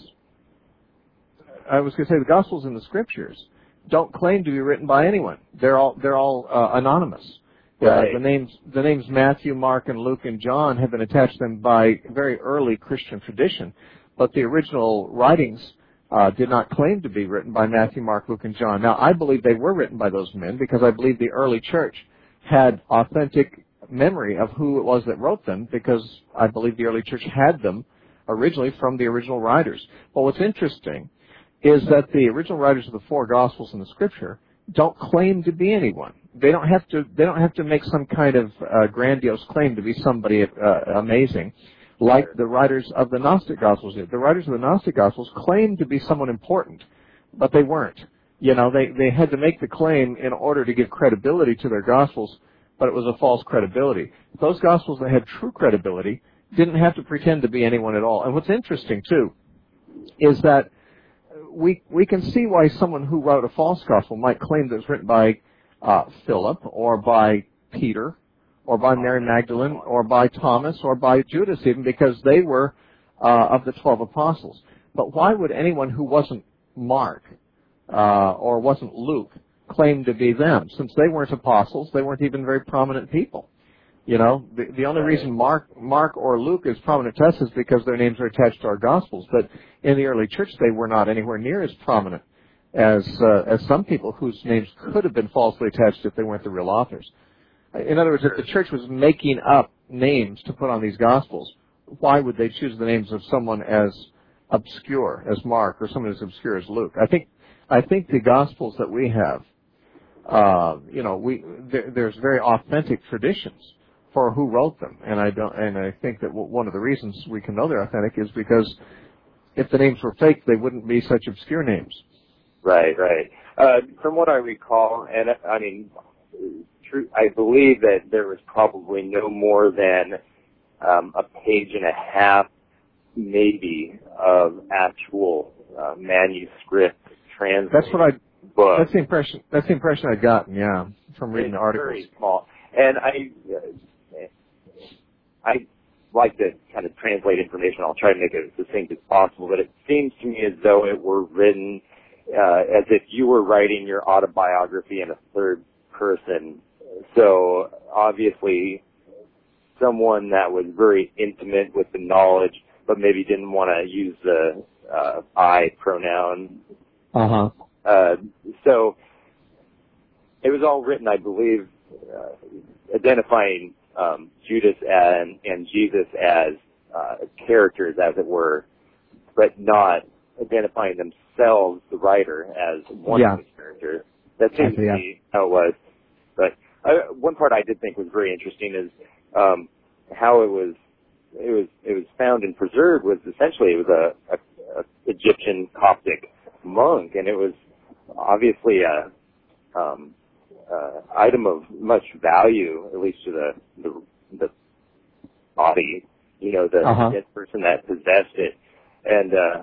I was going to say, the Gospels and the Scriptures don't claim to be written by anyone. They're all they're all uh, anonymous. Right. Uh, the names the names Matthew, Mark, and Luke and John have been attached to them by very early Christian tradition, but the original writings uh, did not claim to be written by Matthew, Mark, Luke, and John. Now, I believe they were written by those men because I believe the early church had authentic memory of who it was that wrote them, because I believe the early church had them originally from the original writers. But what's interesting is that the original writers of the four Gospels in the Scripture don't claim to be anyone. They don't have to. They don't have to make some kind of uh, grandiose claim to be somebody uh, amazing, like the writers of the Gnostic Gospels did. The writers of the Gnostic Gospels claimed to be someone important, but they weren't. You know, they they had to make the claim in order to give credibility to their Gospels, but it was a false credibility. Those Gospels that had true credibility didn't have to pretend to be anyone at all. And what's interesting too is that we we can see why someone who wrote a false gospel might claim that it was written by uh, Philip or by Peter or by Mary Magdalene or by Thomas or by Judas even, because they were uh, of the twelve apostles. But why would anyone who wasn't Mark uh, or wasn't Luke claim to be them? Since they weren't apostles, they weren't even very prominent people. You know, the, the only reason Mark, Mark or Luke is prominent to us is because their names are attached to our Gospels. But in the early church, they were not anywhere near as prominent as uh, as some people whose names could have been falsely attached if they weren't the real authors. In other words, if the church was making up names to put on these Gospels, why would they choose the names of someone as obscure as Mark or someone as obscure as Luke? I think I think the Gospels that we have, uh, you know, we there, there's very authentic traditions for who wrote them, and I don't, and I think that one of the reasons we can know they're authentic is because if the names were fake, they wouldn't be such obscure names. Right, right. Uh, from what I recall, and I mean, true, I believe that there was probably no more than um, a page and a half, maybe, of actual uh, manuscript translated. That's what I. Book. That's the impression. That's the impression I'd gotten. Yeah, from reading it's the articles. Very small, and I. Uh, I like to kind of translate information. I'll try to make it as succinct as possible, but it seems to me as though it were written uh, as if you were writing your autobiography in a third person. So obviously someone that was very intimate with the knowledge, but maybe didn't want to use the uh, I pronoun. Uh-huh. Uh, so it was all written, I believe, uh, identifying Um, Judas and, and Jesus as uh, characters, as it were, but not identifying themselves, the writer, as one yeah. of the characters. That seems yeah. to be how it was. But uh, one part I did think was very interesting is um, how it was it was it was found and preserved. Was essentially it was a, a, a Egyptian Coptic monk, and it was obviously a um, Uh, item of much value, at least to the the, the body, you know, the uh-huh. dead person that possessed it, and uh,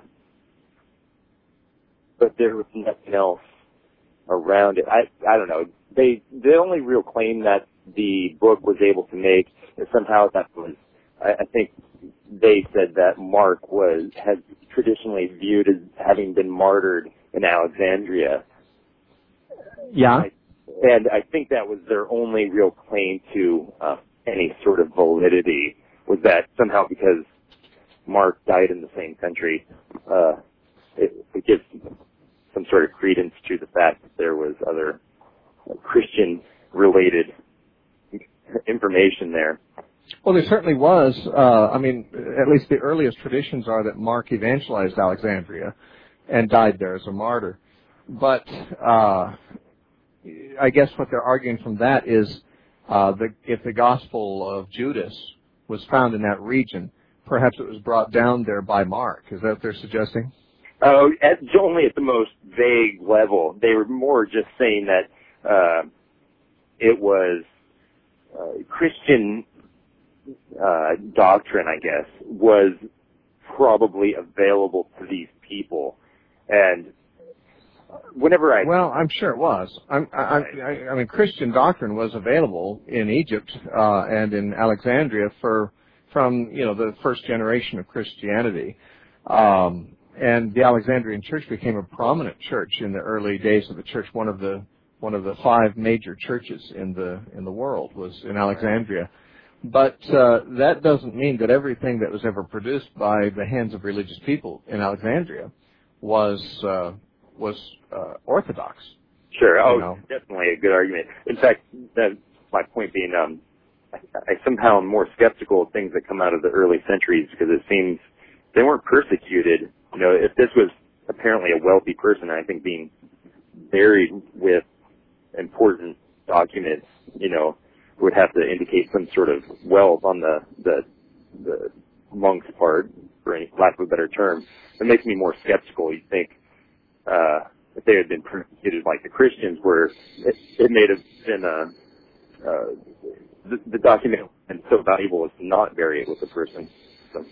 but there was nothing else around it. I I don't know. They the only real claim that the book was able to make is somehow that was I, I think they said that Mark was has traditionally viewed as having been martyred in Alexandria. Yeah. I, And I think that was their only real claim to uh, any sort of validity, was that somehow because Mark died in the same country, uh, it, it gives some sort of credence to the fact that there was other uh, Christian-related information there. Well, there certainly was. Uh, I mean, at least the earliest traditions are that Mark evangelized Alexandria and died there as a martyr. But uh, I guess what they're arguing from that is uh, the, if the Gospel of Judas was found in that region, perhaps it was brought down there by Mark. Is that what they're suggesting? Oh, at, only at the most vague level. They were more just saying that uh, it was uh, Christian uh, doctrine, I guess, was probably available to these people. And whenever I well, I'm sure it was. I'm, I, I, I mean, Christian doctrine was available in Egypt uh, and in Alexandria for from you know the first generation of Christianity, um, and the Alexandrian Church became a prominent church in the early days of the church. One of the one of the five major churches in the in the world was in Alexandria. But uh, that doesn't mean that everything that was ever produced by the hands of religious people in Alexandria was uh, was uh, orthodox. Sure. Oh, you know. Definitely a good argument. In fact, that, my point being, um, I, I somehow am more skeptical of things that come out of the early centuries because it seems they weren't persecuted. You know, if this was apparently a wealthy person, I think being buried with important documents, you know, would have to indicate some sort of wealth on the, the, the monk's part, for any lack of a better term. It makes me more skeptical. You'd think, uh, if they had been persecuted like the Christians were, it, it may have been, uh, uh, the, the document and so valuable as to not bury it with the person. So,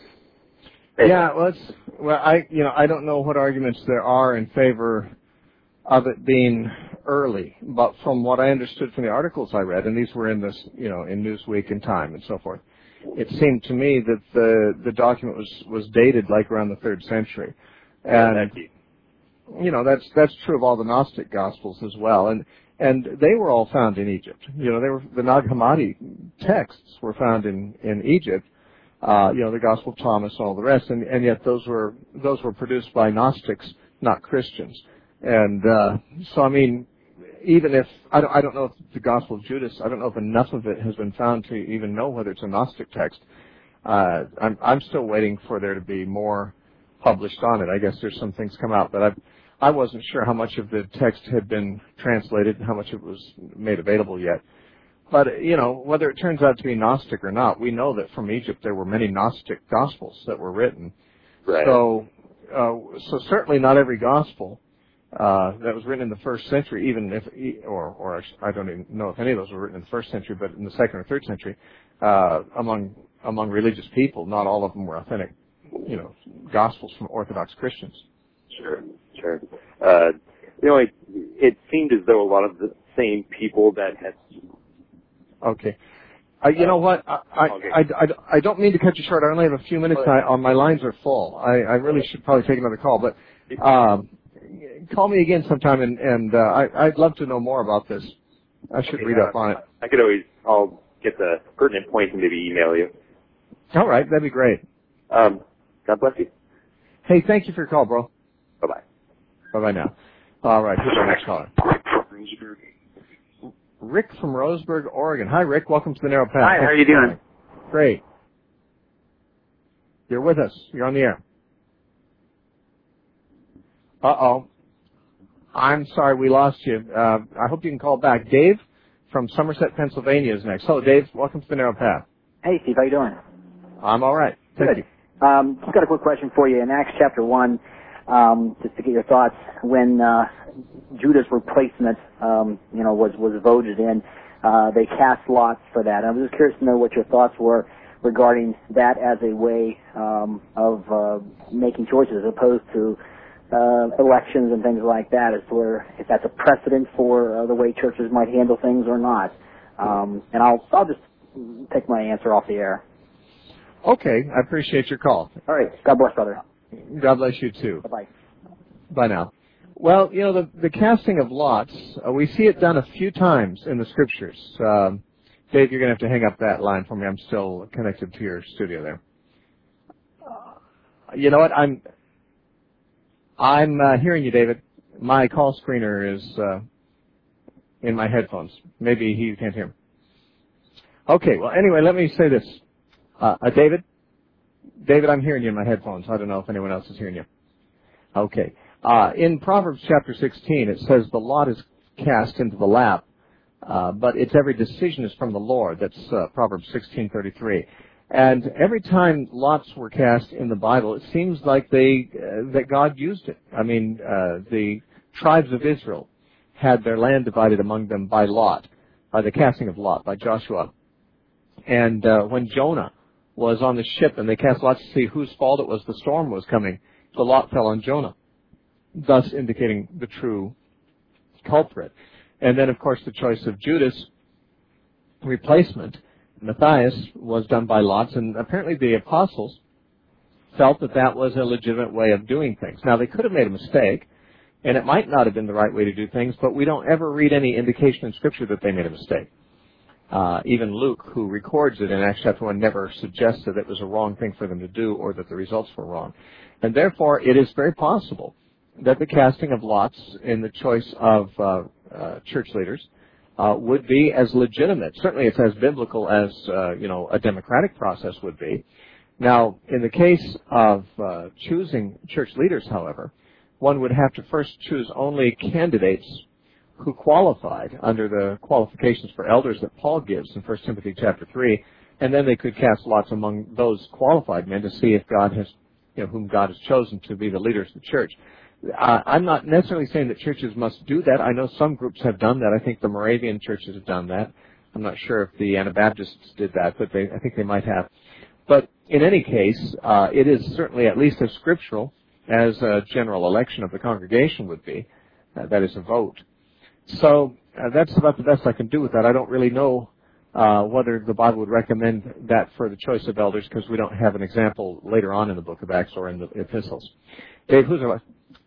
anyway. Yeah, well, it's, well, I, you know, I don't know what arguments there are in favor of it being early, but from what I understood from the articles I read, and these were in this, you know, in Newsweek and Time and so forth, it seemed to me that the the document was was dated like around the third century, and you know that's that's true of all the Gnostic Gospels as well, and and they were all found in Egypt. You know, they were the Nag Hammadi texts were found in in Egypt. Uh, you know, the Gospel of Thomas, all the rest, and and yet those were those were produced by Gnostics, not Christians. And uh, so, I mean, even if I don't, I don't know if the Gospel of Judas, I don't know if enough of it has been found to even know whether it's a Gnostic text. Uh, I'm, I'm still waiting for there to be more published on it. I guess there's some things come out, but I, I wasn't sure how much of the text had been translated and how much it was made available yet. But you know, whether it turns out to be Gnostic or not, we know that from Egypt there were many Gnostic Gospels that were written. Right. So, uh, so certainly not every Gospel Uh, that was written in the first century, even if, or, or I don't even know if any of those were written in the first century, but in the second or third century, uh, among among religious people, not all of them were authentic, you know, gospels from Orthodox Christians. Sure, sure. Uh, you know, it, it seemed as though a lot of the same people that had. Okay. Uh, you know what? I, I, okay. I, I, I don't mean to cut you short. I only have a few minutes. I, uh, my lines are full. I, I really should probably take another call, but. Um, Call me again sometime, and, and uh, I, I'd love to know more about this. I should okay, read uh, up on it. I could always, I'll get the pertinent points and maybe email you. All right, that'd be great. Um, God bless you. Hey, thank you for your call, bro. Bye-bye. Bye-bye now. All right, here's our next caller. Rick from Roseburg, Oregon. Hi, Rick. Welcome to the Narrow Path. Hi, how are you doing? Great. You're with us. You're on the air. Uh-oh. I'm sorry we lost you. Uh, I hope you can call back. Dave from Somerset, Pennsylvania is next. Hello, Dave. Welcome to the Narrow Path. Hey, Steve. How you doing? I'm all right. Thank Good. you. Um, just got a quick question for you. In Acts chapter one, um, just to get your thoughts, when uh, Judas' replacement, um, you know, was, was voted in, uh, they cast lots for that. I was just curious to know what your thoughts were regarding that as a way um, of uh, making choices as opposed to Uh, elections and things like that, as to where if that's a precedent for uh, the way churches might handle things or not. Um, and I'll I'll just take my answer off the air. Okay, I appreciate your call. All right. God bless, brother. God bless you too. Bye bye. Bye now. Well, you know, the the casting of lots, uh, we see it done a few times in the scriptures. Um, Dave, you're going to have to hang up that line for me. I'm still connected to your studio there. Uh, you know what? I'm. I'm uh, hearing you, David. My call screener is uh, in my headphones. Maybe he can't hear me. Okay, well, anyway, let me say this. Uh, uh, David? David, I'm hearing you in my headphones. I don't know if anyone else is hearing you. Okay. Uh, in Proverbs chapter sixteen, it says the lot is cast into the lap, uh, but its every decision is from the Lord. That's uh, Proverbs sixteen thirty-three. And every time lots were cast in the Bible, it seems like they uh, that God used it. I mean, uh, the tribes of Israel had their land divided among them by lot, by the casting of lot, by Joshua. And uh, when Jonah was on the ship and they cast lots to see whose fault it was the storm was coming, the lot fell on Jonah. thus indicating the true culprit. And then, of course, the choice of Judas' replacement, Matthias, was done by lots, and apparently the apostles felt that that was a legitimate way of doing things. Now, they could have made a mistake, and it might not have been the right way to do things, but we don't ever read any indication in Scripture that they made a mistake. Uh, even Luke, who records it in Acts chapter one, never suggests that it was a wrong thing for them to do or that the results were wrong. And therefore, it is very possible that the casting of lots in the choice of uh, uh, church leaders uh, would be as legitimate. Certainly it's as biblical as, uh, you know, a democratic process would be. Now, in the case of uh, choosing church leaders, however, one would have to first choose only candidates who qualified under the qualifications for elders that Paul gives in First Timothy chapter three, and then they could cast lots among those qualified men to see if God has, you know, whom God has chosen to be the leaders of the church. Uh, I'm not necessarily saying that churches must do that. I know some groups have done that. I think the Moravian churches have done that. I'm not sure if the Anabaptists did that, but they, I think they might have. But in any case, uh, it is certainly at least as scriptural as a general election of the congregation would be. Uh, that is a vote. So uh, that's about the best I can do with that. I don't really know uh, whether the Bible would recommend that for the choice of elders because we don't have an example later on in the book of Acts or in the epistles. Dave, who's our...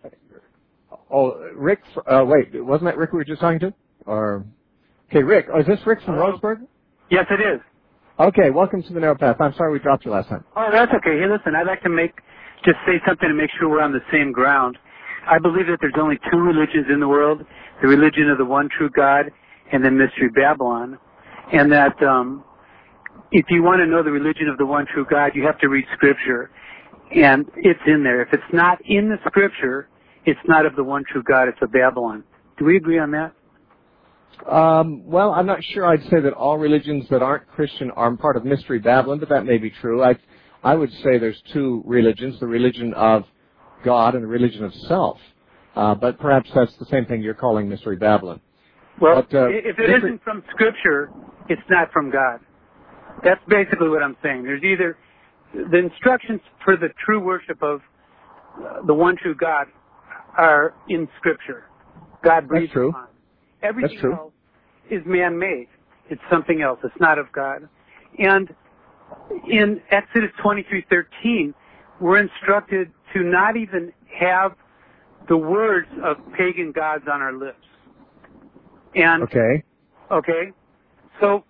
Oh, Rick, uh, wait, wasn't that Rick we were just talking to? Or, okay, Rick, oh, is this Rick from Hello? Roseburg? Yes, it is. Okay, welcome to the Narrow Path. I'm sorry we dropped you last time. Oh, that's okay. Hey, listen, I'd like to make, just say something to make sure we're on the same ground. I believe that there's only two religions in the world, the religion of the one true God and then Mystery Babylon, and that um, if you want to know the religion of the one true God, you have to read Scripture, and it's in there. If it's not in the Scripture, it's not of the one true God, it's of Babylon. Do we agree on that? Um, well, I'm not sure I'd say that all religions that aren't Christian are part of Mystery Babylon, but that may be true. I, I would say there's two religions, the religion of God and the religion of self. Uh, but perhaps that's the same thing you're calling Mystery Babylon. Well, but, uh, if it mystery... isn't from Scripture, it's not from God. That's basically what I'm saying. There's either the instructions for the true worship of the one true God are in Scripture. God breathes That's true. upon. Everything That's true. else is man-made. It's something else. It's not of God. And in Exodus twenty-three thirteen, we're instructed to not even have the words of pagan gods on our lips. And okay. Okay. So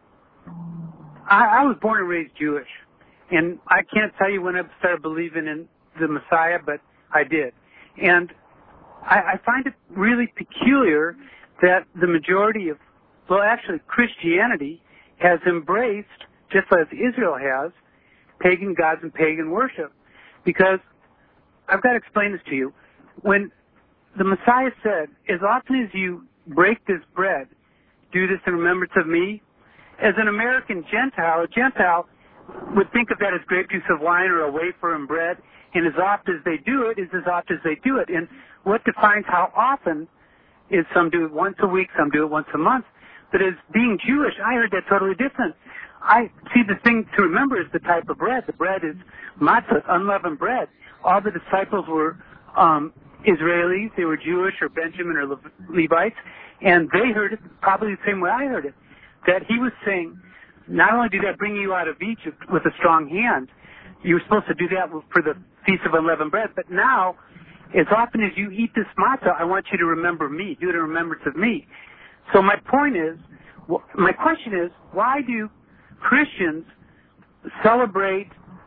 I, I was born and raised Jewish, and I can't tell you when I started believing in the Messiah, but I did. And I, I find it really peculiar that the majority of, well, actually Christianity has embraced, just as Israel has, pagan gods and pagan worship. Because I've got to explain this to you. When the Messiah said, as often as you break this bread, do this in remembrance of me, as an American Gentile, a Gentile would think of that as grape juice of wine or a wafer and bread, and as often as they do it is as often as they do it. And what defines how often is some do it once a week, some do it once a month. But as being Jewish, I heard that totally different. I see the thing to remember is the type of bread. The bread is matzah, unleavened bread. All the disciples were um, Israelis. They were Jewish or Benjamin or Le- Levites. And they heard it probably the same way I heard it. That he was saying, not only did that bring you out of Egypt with a strong hand, you were supposed to do that for the Feast of Unleavened Bread, but now, as often as you eat this matzah, I want you to remember me, do it in remembrance of me. So my point is, my question is, why do Christians celebrate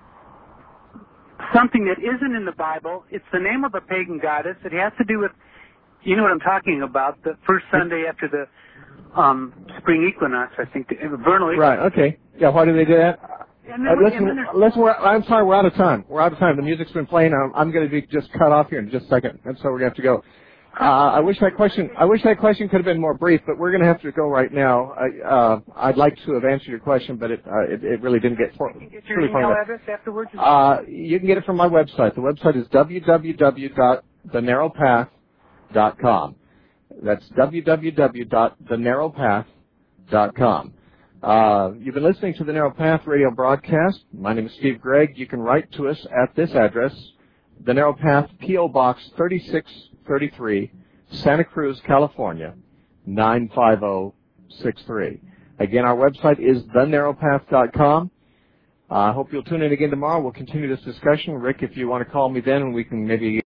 something that isn't in the Bible? It's the name of a pagan goddess. It has to do with, you know what I'm talking about, the first Sunday after the um, spring equinox, I think, the vernal equinox. Right, okay. Yeah, why do they do that? And then, Uh, listen, and then listen we're, I'm sorry, we're out of time. We're out of time. The music's been playing. I'm, I'm going to be just cut off here in just a second, and so we're going to have to go. Uh, I wish that question. I wish that question could have been more brief, but we're going to have to go right now. I, uh, I'd like to have answered your question, but it uh, it, it really didn't get for. You can get your email address afterwards. Uh, you can get it from my website. The website is w w w dot the narrow path dot com. That's w w w dot the narrow path dot com. Uh, you've been listening to the Narrow Path radio broadcast. My name is Steve Gregg. You can write to us at this address, The Narrow Path, P O. Box thirty-six thirty-three, Santa Cruz, California, nine five zero six three. Again, our website is the narrow path dot com. I uh, hope you'll tune in again tomorrow. We'll continue this discussion. Rick, if you want to call me then, we can maybe